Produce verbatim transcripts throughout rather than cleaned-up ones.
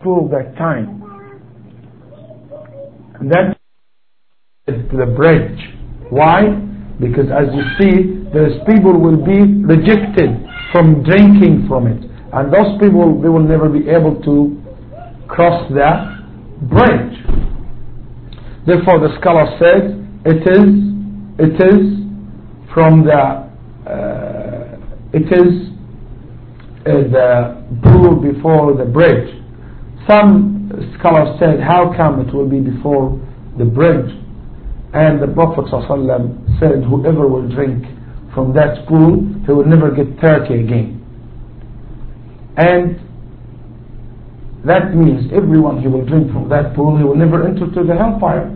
through that time. And that is the bridge. Why? Because as you see, those people will be rejected from drinking from it. And those people, they will never be able to cross that bridge. Therefore the scholar said, it is, it is from the, uh, it is uh, the pool before the bridge. Some scholars said, how come it will be before the bridge? And the Prophet ﷺ said, whoever will drink from that pool, he will never get thirsty again. And that means everyone who will drink from that pool, he will never enter to the hellfire.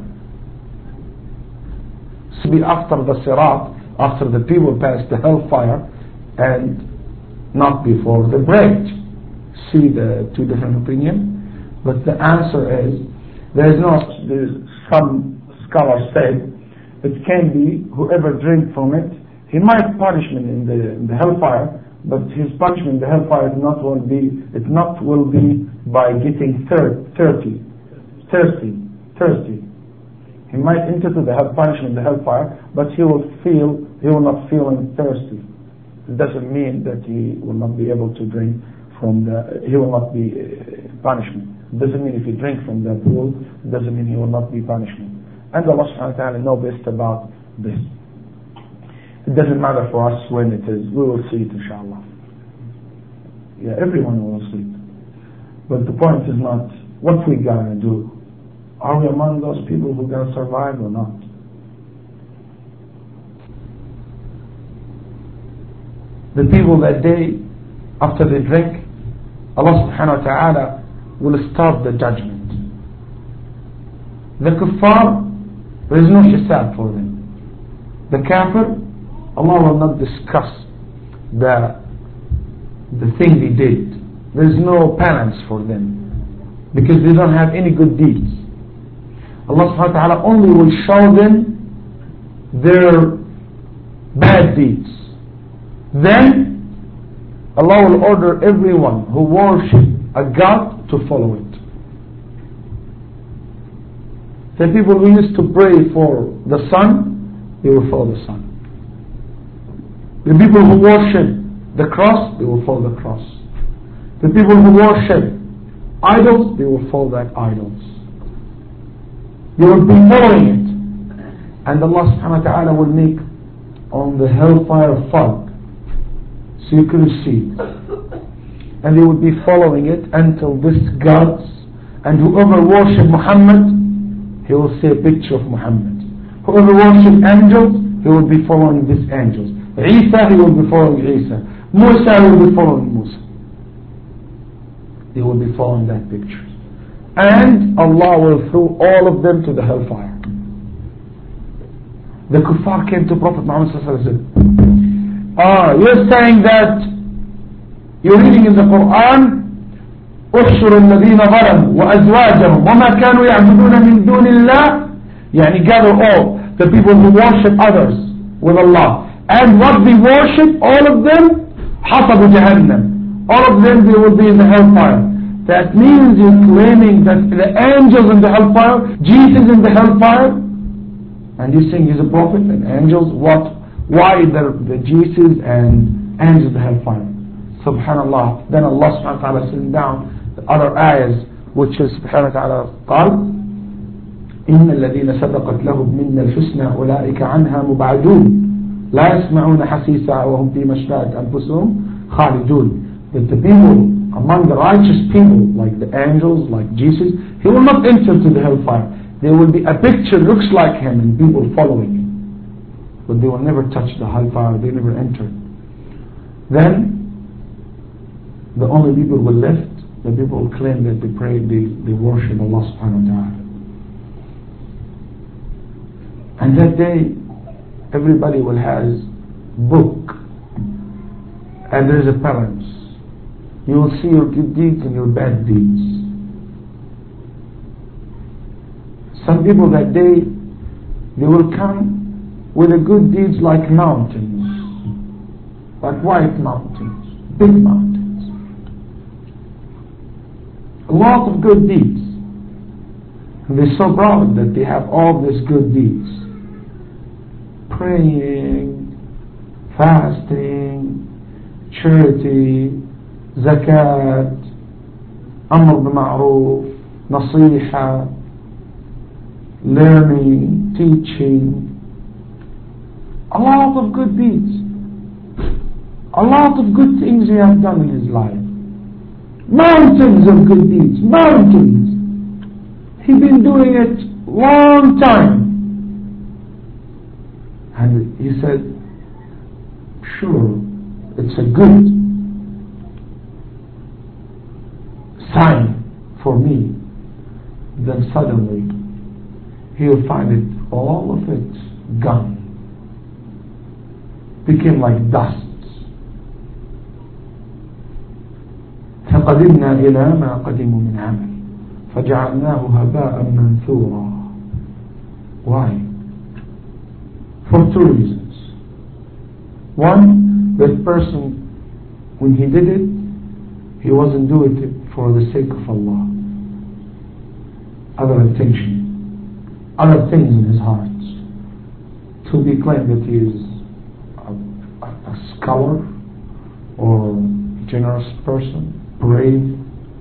So be after the sirat, after the people pass the hellfire, and not before the bridge. See the two different opinions? But the answer is, there is no, some scholars said, it can be whoever drink from it, he might punishment in the, in the hellfire, but his punishment in the hellfire is not will be, it not will be by getting thir- thirsty, thirsty, thirsty. He might enter to the hell punishment in the hellfire, but he will feel, he will not feel thirsty. It doesn't mean that he will not be able to drink from the, he will not be uh, punishment. It doesn't mean if you drink from that pool, it doesn't mean he will not be punishment. And Allah subhanahu wa ta'ala knows best about this. It doesn't matter for us when it is. We will see it inshallah. Yeah, everyone will see it. But the point is not what we gonna do. Are we among those people who gonna survive or not? The people that day, after they drink, Allah subhanahu wa ta'ala will start the judgment. The kuffar, there is no hisab for them. The kafir, Allah will not discuss the the thing they did. There is no penance for them because they don't have any good deeds. Allah subhanahu wa ta'ala only will show them their bad deeds. Then Allah will order everyone who worships a god to follow it. The people who used to pray for the sun, they will follow the sun. The people who worship the cross, they will follow the cross. The people who worship idols, they will follow that idols. They will be following it. And Allah subhanahu wa ta'ala will make on the hellfire fog, so you couldn't see it. And they will be following it until this gods, and whoever worship Muhammad, he will see a picture of Muhammad. Whoever worship angels, he will be following these angels. Isa, he will be following Isa. Musa, he will be following Musa. They will be following that picture. And Allah will throw all of them to the hellfire. The kuffar came to Prophet Muhammad sallallahu alaihi wasallam. Ah, you're saying that you're reading in the Quran, احشروا الذين ظلموا وأزواجهم وما كانوا يعبدون من دون الله, يعني gather all the people who worship others with Allah, and what they worship, all of them حصبوا جهنم, all of them they will be in the hellfire. That means you're claiming that the angels in the hellfire, Jesus in the hellfire, and you saying he's a prophet and angels, what, why the, the Jesus and angels in the hellfire? Subhanallah. Then Allah subhanahu wa ta'ala sent down the other ayahs, which is subhanahu wa ta'ala قال إن الذين سبقت لهم منا الحسنى أولئك عنها مبعدون لا يسمعون حسيسها وهم فيما اشتهت أنفسهم خالدون. That the people among the righteous people, like the angels, like Jesus, he will not enter to the hellfire. There will be a picture looks like him and people following him, but they will never touch the hellfire. They never enter. Then the only people who left, the people who claim that they pray, they, they worship Allah subhanahu wa ta'ala. And that day, everybody will have book, and there is a balance. You will see your good deeds and your bad deeds. Some people that day, they will come with the good deeds like mountains, like white mountains, big mountains. lot of good deeds. And they're so proud that they have all these good deeds. Praying, fasting, charity, zakat, amr bil-ma'ruf, nasiha, learning, teaching. A lot of good deeds. A lot of good things he has done in his life. Mountains of good deeds. Mountains. He's been doing it long time. And he said, sure, it's a good sign for me. Then suddenly he'll find it, all of it gone. Became like dust. فقدمنا إلى ما قدموا من عمل فجعلناه هباء منثورا. Why? For two reasons. One, that person, when he did it, he wasn't doing it for the sake of Allah. Other attention, other things in his heart. To be claimed that he is a, a, a scholar or generous person, brave,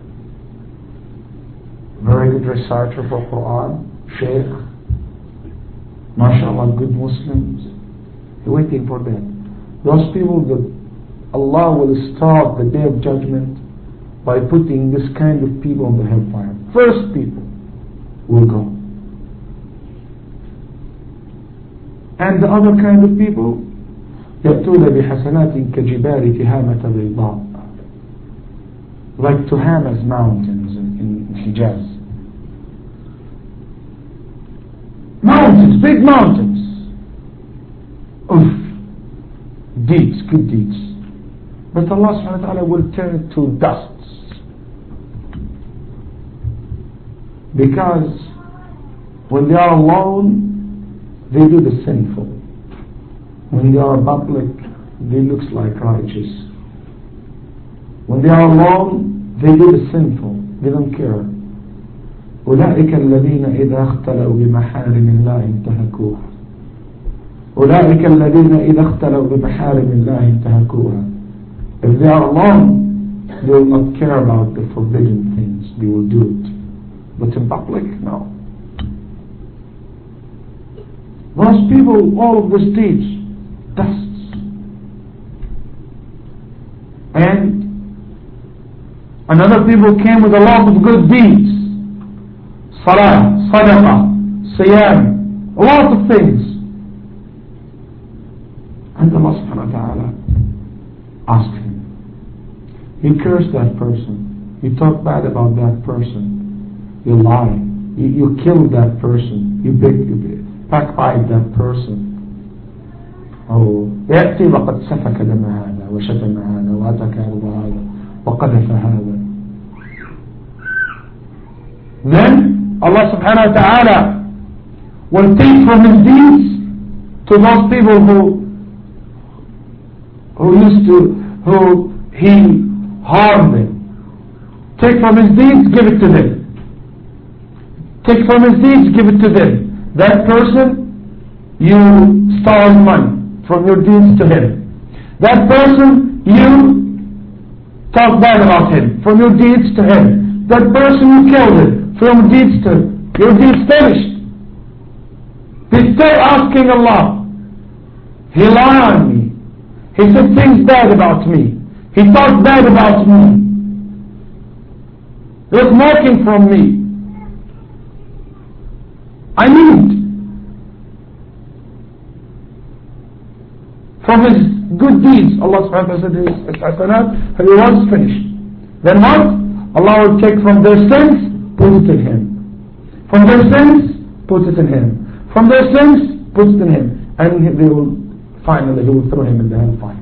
very good researcher for Quran, Shaykh, mashallah, good Muslims. You're waiting for that. Those people that Allah will start the day of judgment by putting this kind of people in the hellfire. First people will go. And the other kind of people, يأتون بحسنات كجبال تهامة بيضاء, like Tuhama's mountains in, in Hijaz. Mountains, big mountains of deeds, good deeds. But Allah subhanahu wa ta'ala will turn it to dust. Because when they are alone, they do the sinful. When they are public, they look like righteous. When they are alone, they do the sinful. They don't care. أولئك الذين إذا اختلوا بمحارم الله انتهكوها. أولئك الذين إذا اختلوا بمحارم الله انتهكوها. If they are alone, they will not care about the forbidden things. They will do it. But in public, no. Those people, all of the deeds, dusts. And another people came with a lot of good deeds. Salah, sadaqah, siyam, a lot of things. And Allah subhanahu wa ta'ala asked him. You cursed that person. You talk bad about that person. You lie. You, you killed that person. You big, you backbite that person. أو يأتي وقد سفك دم هذا وشتم هذا وأتك هذا وقذف هذا. Then Allah subhanahu wa ta'ala will take from his deeds to those people who who used to, who he harmed them. Take from his deeds, give it to them. Take from his deeds, give it to them. That person, you stole money from your deeds to him. That person, you talk bad about him from your deeds to him. That person, you killed him from deeds to him. Your deeds finished. He's still asking Allah. He lied on me. He said things bad about me. He talked bad about me. He was mocking from me. I need from his good deeds. Allah subhanahu wa ta'ala said his hasanat, he was finished. Then what? Allah will take from their sins, put it in him. From their sins, put it in him. From their sins, put it in him. And they will finally, he will throw him in the hellfire.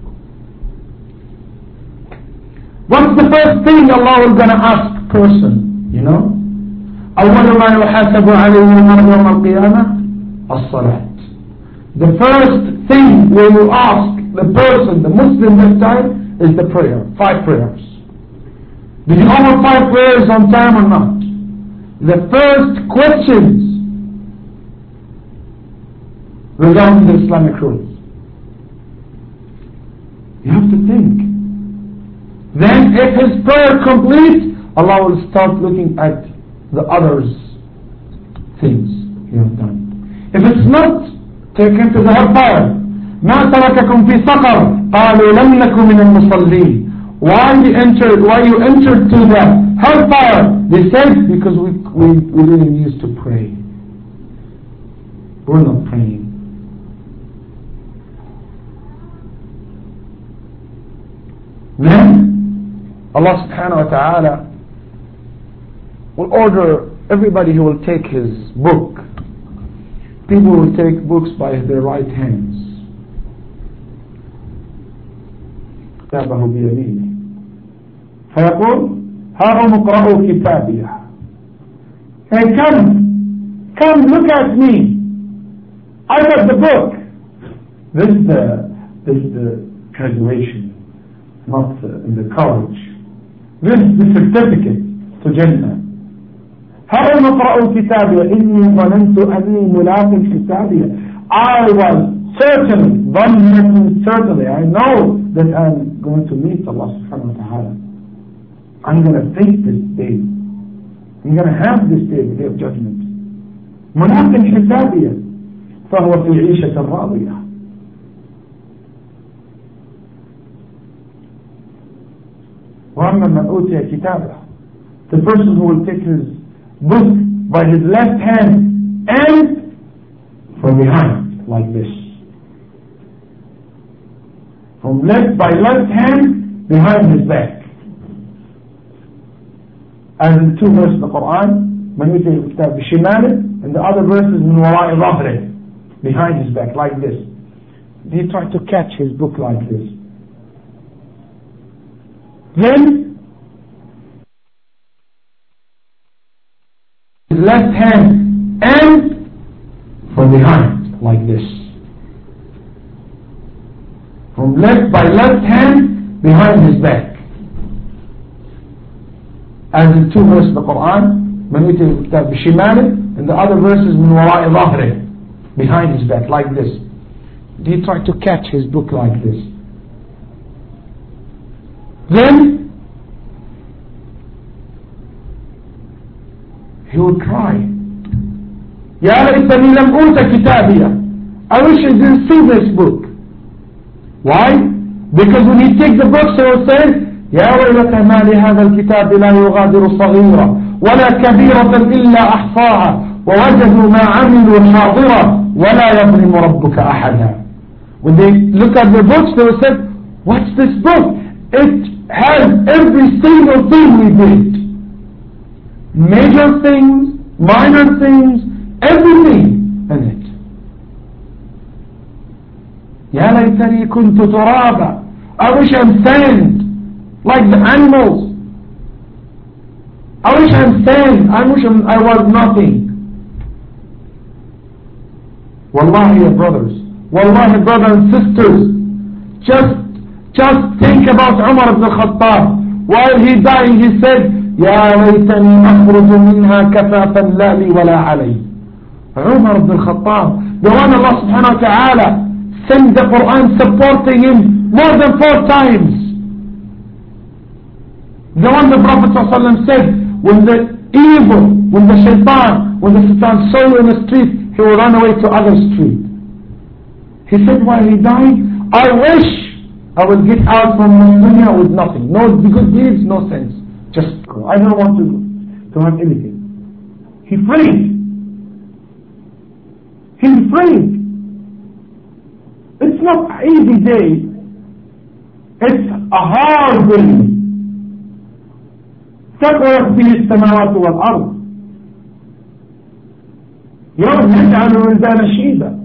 What's the first thing Allah is going to ask person? You know? أول ما يحاسب عليه المرء يوم القيامة الصلاة. The first thing we will ask the person, the Muslim this time, is the prayer. Five prayers. Did you offer five prayers on time or not? The first questions regarding the Islamic rules. You have to think. Then if his prayer complete, Allah will start looking at the others things you have done. If it's not, take him to the hellfire. ما ترككم في سقر قالوا لم نكن من المصلين. Why you entered, why you entered to the hellfire? They said, because we, we, we didn't used to pray. We're not praying. Then Allah subhanahu wa ta'ala will order everybody who will take his book. People will take books by their right hands. كتابه بيمينه فيقول هاؤم اقرأوا كتابيه. Hey, come, come, look at me. I got the book. This is the, this is the graduation, not uh, in the college. This is the certificate to Jannah. هاؤم اقرأوا كتابيه إني ظننت أني ملاق حسابيه. I was certainly, certainly, I know that I'm going to meet Allah subhanahu wa ta'ala. I'm going to face this day. I'm going to have this day, the day of judgment. ملاق حسابيه فهو في عيشة راضية. وأما من أوتي كتابه, the person who will take his book by his left hand and from behind, like this. From left by left hand behind his back. As in two verses of the Quran, من يؤتي الكتاب بشماله, and the other verses من وراء ظهره, behind his back, like this. He tried to catch his book like this. Then his left hand and from behind, like this. From left by left hand behind his back. As in two verses of the Quran, من يؤتي الكتاب بشماله, and the other verses من وراء ظهره, behind his back, like this. He tried to catch his book like this. Then he would cry, يا ليتني لم أوت كتابيا. I wish I didn't see this book. Why? Because when he takes the book, he will say, يا ويلتى ما لهذا الكتاب لا يغادر صغيرة ولا كبيرة إلا أحصاها ووجدوا ما عملوا حاضرا ولا يظلم ربك أحدا. When they look at the books, they will say, what's this book? It has every single thing we did. Major things, minor things, everything in it. يا ليتني كنت ترابا. I wish I'm sand, like the animals. I wish I'm sand. I wish I'm, I was nothing. Wallahi, your brothers, wallahi, brothers and sisters, just, just think about Umar ibn al-Khattab. While he dying, he said, يا ليتني أخرج منها كفافا لا لي ولا علي. Umar ibn al-Khattab, the one Allah subhanahu wa ta'ala sent the Quran supporting him more than four times. The one the Prophet ﷺ said, when the evil, when the shaitan, when the shaitan saw you in the street, he will run away to other street. He said while he died, I wish I would get out from this dunya with nothing. No good deeds, no sense. Just go. I don't want to go, to have anything. He prayed. He prayed. It's not an easy day. It's a hard day. تقرأ به السماوات والأرض يوم يجعل الولدان شيبا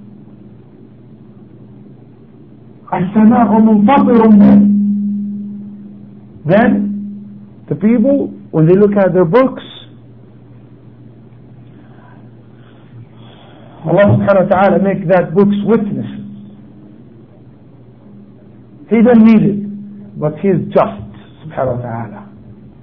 السماء منفطر به. Then the people, when they look at their books, Allah subhanahu wa ta'ala make that book's witnesses. He doesn't need it, but He is just subhanahu wa ta'ala.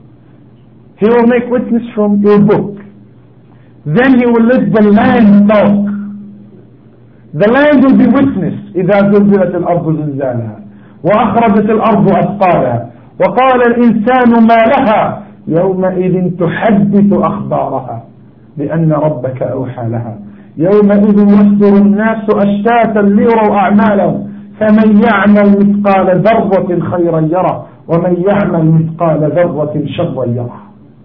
He will make witness from your book. Then he will let the land talk. The land will be witness. إذا زلزلت الأرض زلزالها وأخرجت الأرض أثقالها وقال الإنسان ما لها يومئذ تحدث أخبارها بأن ربك أوحى لها يومئذ يصدر الناس أشتاتا ليروا أعمالهم فمن يعمل مثقال ذرة خيرا يره ومن يعمل مثقال ذرة شرا يره.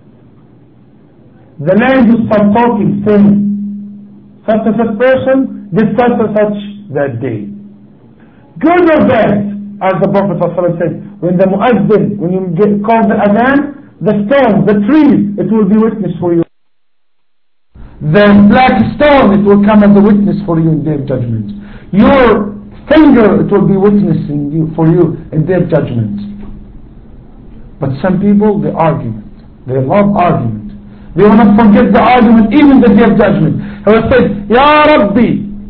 The land will start talking, saying, such and such person did such and such that day. Good or bad, as the Prophet ﷺ said, when the muazzin, when you get called the adhan, the stone, the tree, it will be witness for you. The black stone, it will come as a witness for you in Day of Judgment. Your finger, it will be witnessing you for you in Day of Judgment. But some people, they argue. They love argument. They will not forget the argument even the Day of Judgment. He will say, Ya Rabbi,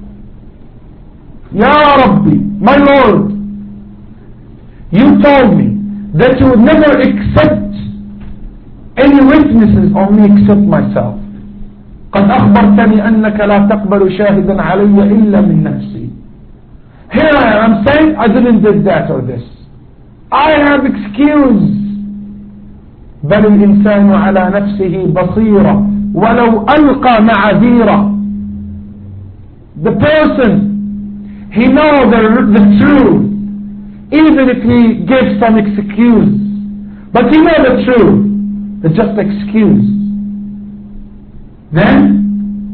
Ya Rabbi, my Lord, you told me that you would never accept any witnesses on me except myself. قد أخبرتني أنك لا تقبل شاهدا علي إلا من نفسي. Here I am saying I didn't do that or this. I have excuse. بل الإنسان على نفسه بصيرة ولو ألقى معاذيره. The person, he knows the, the truth, even if he gives some excuse. But he knows the truth. It's just excuse. Then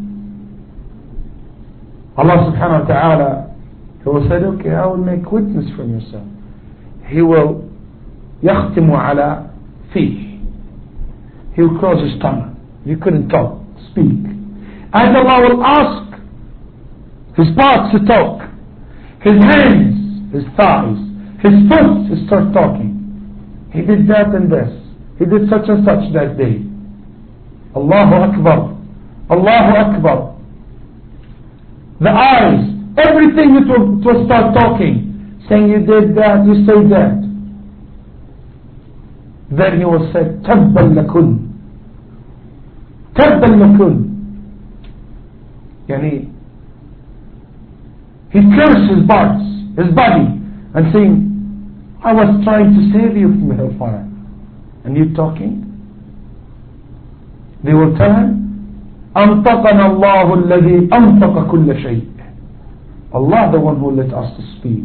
Allah subhanahu wa ta'ala, He will say, okay, I will make witness from yourself. He will يختم على فيه. He will close his tongue. You couldn't talk, speak. And Allah will ask his parts to talk. His hands, his thighs, his foot to start talking. He did that and this. He did such and such that day. Allahu Akbar. Allahu Akbar. The eyes, everything it will, it will start talking. Saying you did that, you say that. Then he will say, تَبًّا لَكُنْ تَبًّا لَكُنْ. Yani, he cursed his parts, his body, and saying, I was trying to save you from hellfire. And you talking? They will tell him, أنطقنا الله الذي أنطق كل شيء. Allah the one who let us to speak.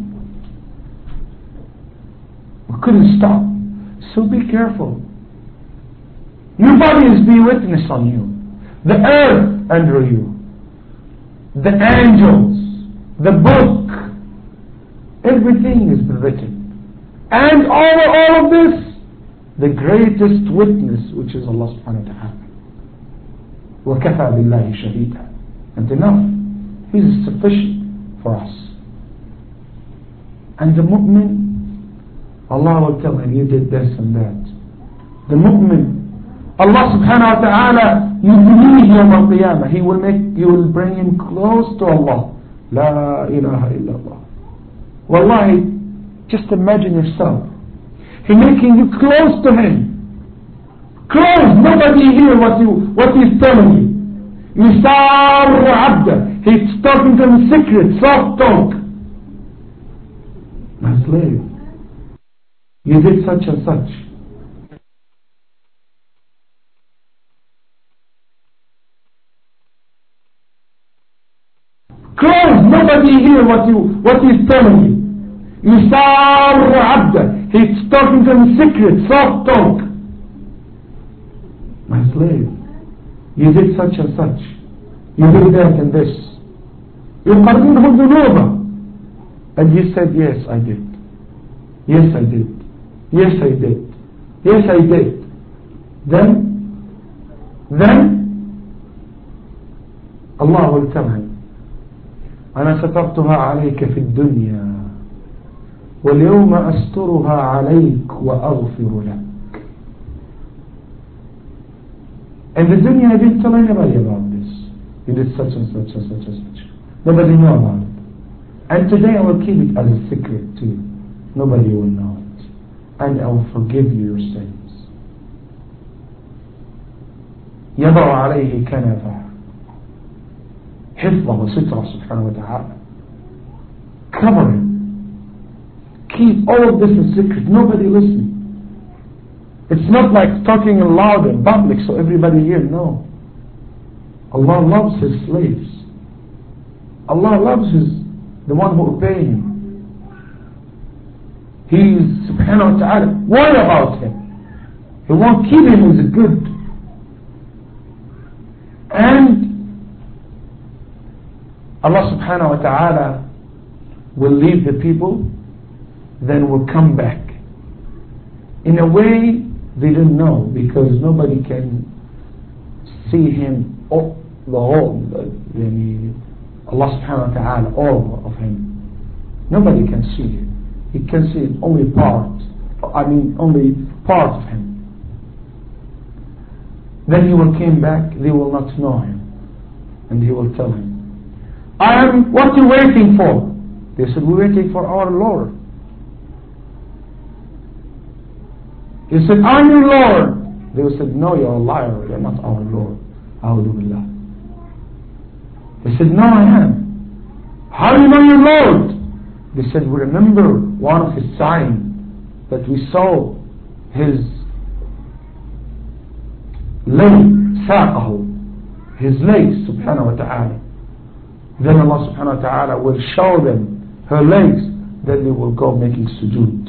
We couldn't stop. So be careful. Your bodies be witness on you. The earth under you. The angels. The book. Everything is written. And over all of this, the greatest witness, which is Allah subhanahu wa ta'ala. وَكَفَى بِاللَّهِ شَهِيدًا. And enough. He is sufficient for us. And the mu'min, Allah will tell him, you did this and that. The mu'min, Allah subhanahu wa ta'ala, you believe Yawm al-Qiyamah, He will make, you will bring him close to Allah. La ilaha illallah. Wallahi, just imagine yourself. He making you close to Him. Close, nobody hear what you what He's telling you. Yusar abda. He's talking to him in secret, soft talk. My slave, you did such and such. Close, nobody hear what you what he's telling you. Yusar abda. He's talking to him in secret, soft talk. My slave, you did such and such. You did that and this. يقرنه ذنوبه. And he said, yes, I did. Yes, I did. Yes, I did. Yes, I did. Then, then, Allah will tell him, أنا سترتها عليك في الدنيا واليوم أسترها عليك وأغفر لك. In the dunya, I didn't tell anybody about this. You did such and such and such and such. Nobody knew about it. And today I will keep it as a secret to you. Nobody will know it. And I will forgive you your sins. يضع عليه كنفه حفظه وستره سبحانه وتعالى. Cover him. Keep all of this a secret. Nobody listening. It's not like talking loud in public so everybody hear. No. Allah loves His slaves. Allah loves His, the one who obey Him. He is subhanahu wa ta'ala. Worry about him. He won't kill him as a good. And Allah subhanahu wa ta'ala will leave the people, then will come back. In a way they don't know, because nobody can see him, oh, the whole, Allah subhanahu wa ta'ala, all of him. Nobody can see him. He can see only part, I mean only part of him. Then he will come back, they will not know him. And he will tell him, I am, what are you waiting for? They said, we're waiting for our Lord. He said, I'm your Lord. They said, no, you're a liar, you're not our Lord. A'udhu billah. They said, no, I am. How do you know your Lord? They said, we remember one of his signs that we saw his leg, saqahu, his legs, subhanahu wa ta'ala. Then Allah subhanahu wa ta'ala will show them her legs, then they will go making sujood.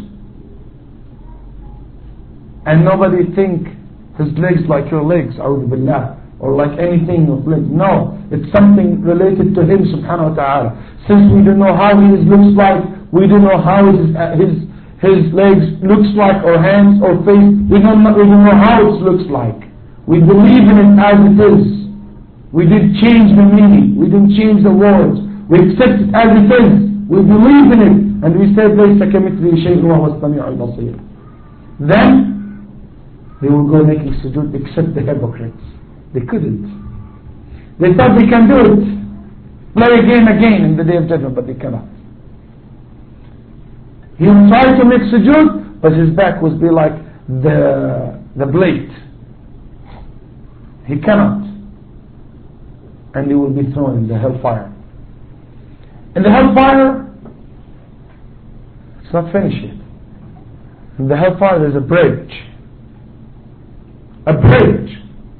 And nobody think his legs like your legs, a'udhu billah, or like anything of legs. No, it's something related to him subhanahu wa ta'ala. Since we don't know how his looks like, we don't know how his uh, his his legs looks like, or hands or face, we don't know, we don't know how it looks like. We believe in it as it is. We didn't change the meaning, we didn't change the words, we accept it as it is. We believe in it, and we said لَيْسَ كَمِثْلِهِ شَيْءٌ وَهُوَ السَّمِيعُ الْبَصِيرُ. Then they will go making sujood, except the hypocrites. They couldn't. They thought they can do it. Play again again in the day of judgment, but they cannot. He will try to make sujood, but his back will be like the the blade. He cannot. And he will be thrown in the hellfire. In the hellfire, it's not finished yet. In the hellfire there's a bridge. A bridge.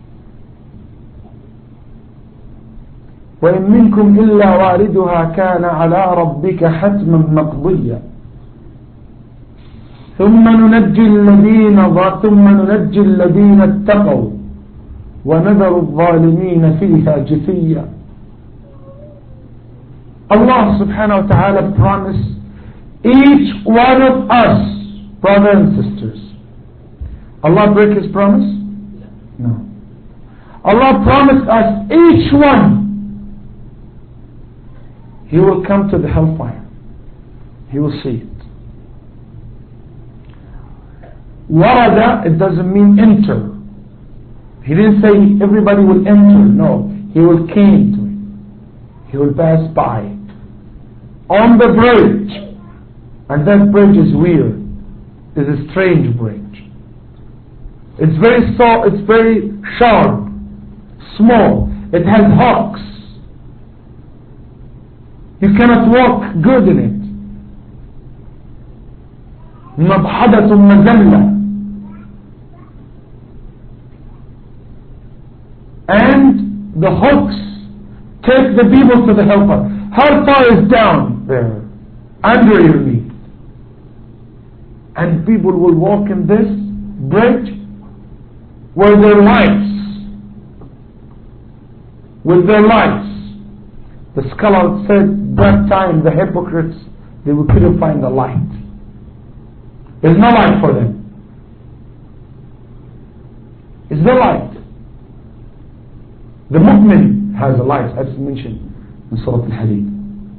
وإن منكم إلا واردها كان على ربك حتما مقضيا ثم ننجي الذين ثم ننجي الذين اتقوا ونذر الظالمين فيها جثيا. Allah subhanahu wa ta'ala promised each one of us, brothers and sisters. Allah break His promise? No. Allah promised us each one, he will come to the hellfire. He will see it. Warada, it doesn't mean enter. He didn't say everybody will enter. No, he will came to it. He will pass by it. On the bridge. And that bridge is weird. It's a strange bridge. It's very so, it's very sharp, small. It has hooks. You cannot walk good in it. مبحدة مزلة. And the hooks take the people to the hellfire. Hellfire is down there, under your feet. And people will walk in this bridge with their lives. With their lives. The scholar said that time the hypocrites, they couldn't find the light. There's no light for them. It's no light. The mu'min has a light, as mentioned in Surah Al-Hadid.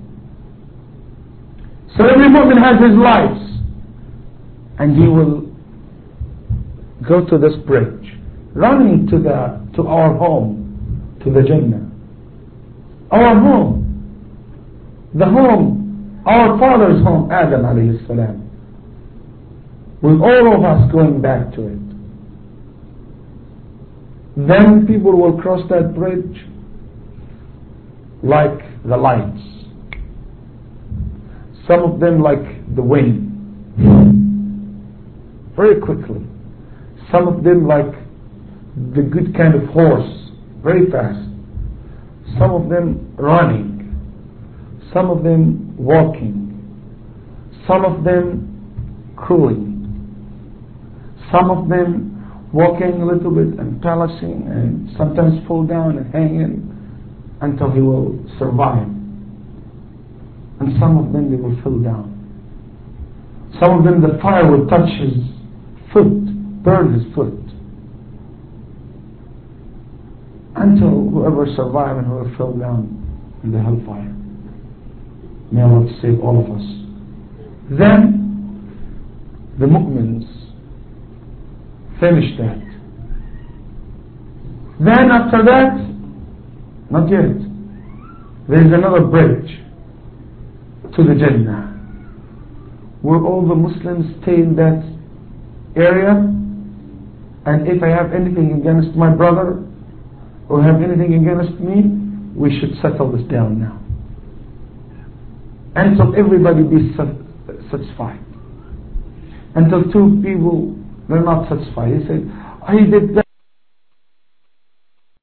So every mu'min has his lights, and he will go to this bridge, running to the to our home, to the Jannah. Our home, the home, our father's home, Adam alayhi salam, with all of us going back to it. then people will cross that bridge like the lights. Some of them like the wind, very quickly. Some of them like the good kind of horse, very fast. Some of them running. Some of them walking. Some of them crawling. Some of them walking a little bit and balancing and sometimes fall down and hanging until he will survive. And some of them they will fall down. Some of them the fire will touch his foot, burn his foot. Until whoever survive and whoever fell down in the hellfire. May Allah save all of us. Then the mu'mins finish that. Then after that, not yet, there is another bridge to the Jannah where all the Muslims stay in that area, and if I have anything against my brother or have anything against me, we should settle this down now until everybody be satisfied. Until two people they're not satisfied. He said, I did that.